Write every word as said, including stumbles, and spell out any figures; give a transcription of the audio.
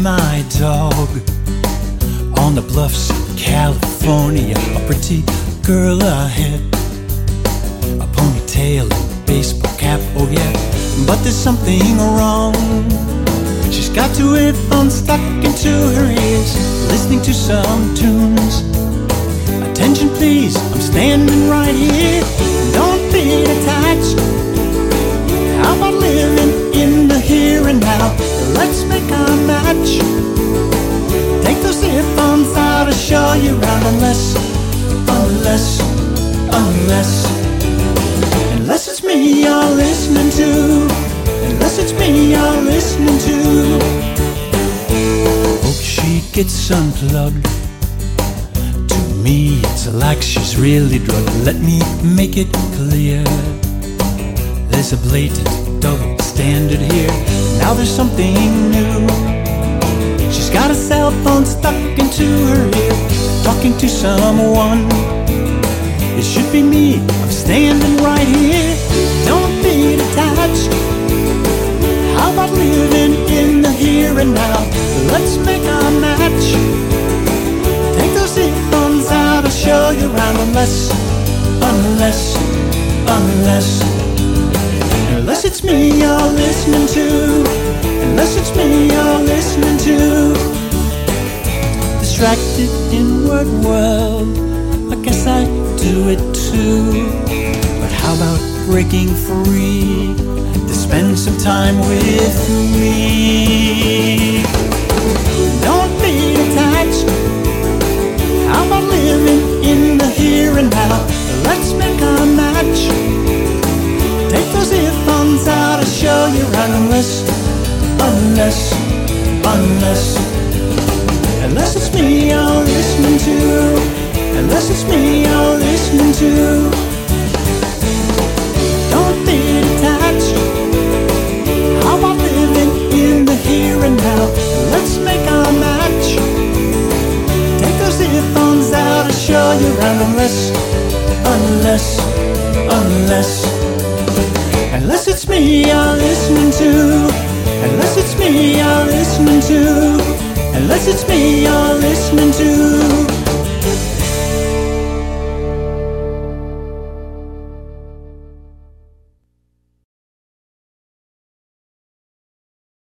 my dog. On the bluffs of California, a pretty girl ahead, a ponytail and a baseball cap, oh yeah. But there's something wrong. She's got two earphones stuck into her ears, listening to some tunes. Attention please, I'm standing right here. Don't be detached. How about living in the here and now? Let's make a match. Take those earphones out, I'll show you around. Unless, unless, unless Unless it's me you're listening to. Unless it's me you're listening to. Oh, she gets unplugged. To me it's like she's really drugged. Let me make it clear, there's a blatant double standard here. Now there's something new. She's got a cell phone stuck into her ear, talking to someone. It should be me, I'm standing right here. Don't be detached. How about living in the here and now? Let's make a match. Take those earphones out, I'll show you around. Unless, unless, unless Unless it's me you're listening to. Unless it's me you're listening to. Distracted inward world, I guess I do it too. But how about breaking free to spend some time with me? Don't be detached. How about living in the here and now? Let's make a match. Take those earphones out, I'll show you around. Unless, unless, unless Unless it's me you're listening to. Unless it's me you're listening to. Don't be detached. How about living in the here and now? Let's make a match. Take those earphones out, I'll show you around. Unless, unless, unless Unless it's me you're listening to. Unless it's me you're listening to. Unless it's me you're listening to.